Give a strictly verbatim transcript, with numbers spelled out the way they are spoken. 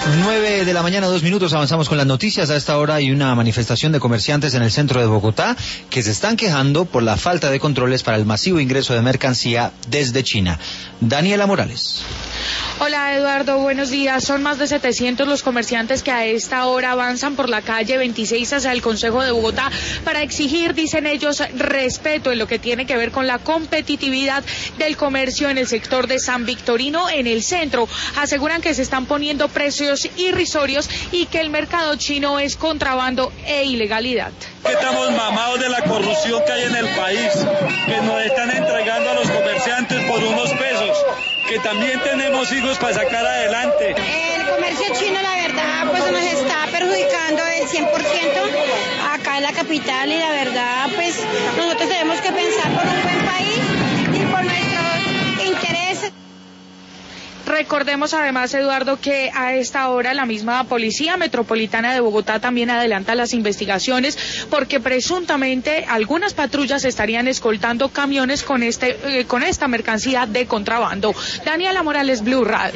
nueve de la mañana, dos minutos, avanzamos con las noticias. A esta hora hay una manifestación de comerciantes en el centro de Bogotá que se están quejando por la falta de controles para el masivo ingreso de mercancía desde China. Daniela Morales. Hola Eduardo, buenos días. Son más de setecientos los comerciantes que a esta hora avanzan por la calle veintiséis hacia el Consejo de Bogotá para exigir, dicen ellos, respeto en lo que tiene que ver con la competitividad del comercio en el sector de San Victorino en el centro. Aseguran que se están poniendo precios irrisorios y que el mercado chino es contrabando e ilegalidad. Que estamos mamados de la corrupción que hay en el país, que nos están entregando a los comerciantes por unos pesos, que también tenemos hijos para sacar adelante. El comercio chino, la verdad, pues nos está perjudicando el cien por ciento acá en la capital y la verdad, pues nosotros tenemos que pensar por un buen país y por nuestros intereses. Recordemos además, Eduardo, que a esta hora la misma Policía Metropolitana de Bogotá también adelanta las investigaciones porque presuntamente algunas patrullas estarían escoltando camiones con este eh, con esta mercancía de contrabando. Daniela Morales, Blue Radio.